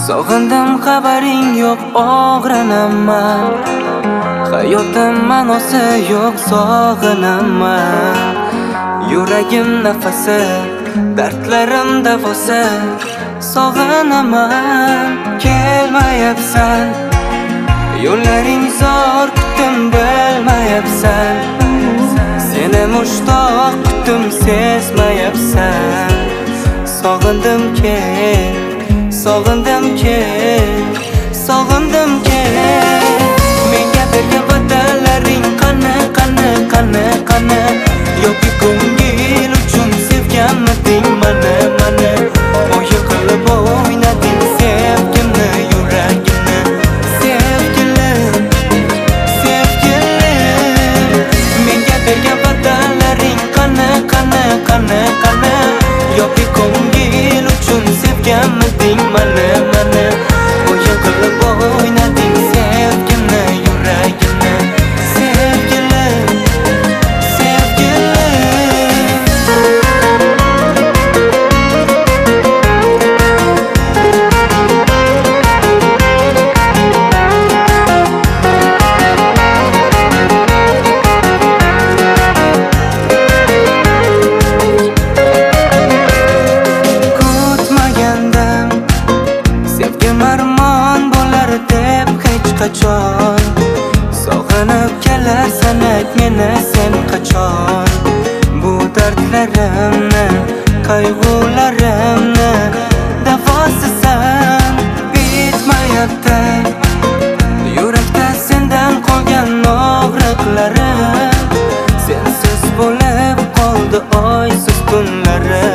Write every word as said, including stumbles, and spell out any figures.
Sog'indim xabaring yo'q, og'rinaman. Hayotim ma'nosi yo'q, sog'inaman. Yuragim nafasi, dardlarim davosi, sog'inaman. Kelmayapsan, yo'llaring zor, kutdim bilmayapsan. Seni mushtoq kutdim, sezmayapsan. Sog'indim kel, sog'indim kel, sog'indim kel. Menga bergan va'dalaring qani, qani, qani, qani? Yoki ko'ngil uchun sevganmiding mani, mani? O'yin qilib o'ynading sevgimni, yuragimni. Sevgilim, sevgilim, menga bergan va'dalaring qani, qani, qani, qani? Yoki ko'ngil uchun sevganmiding mani, mani? O'yin qilib o'ynading sevgimni, yuragimni. Sevgilim, qachon sog'inib kelarsan, ayt meni sen qachon? Bu dardlarimni, qayg'ularimni davosisan. Bitmayapti yurakda sendan qolgan og'riqlarim. Sensiz bo'lib qoldi oysiz kunlarim.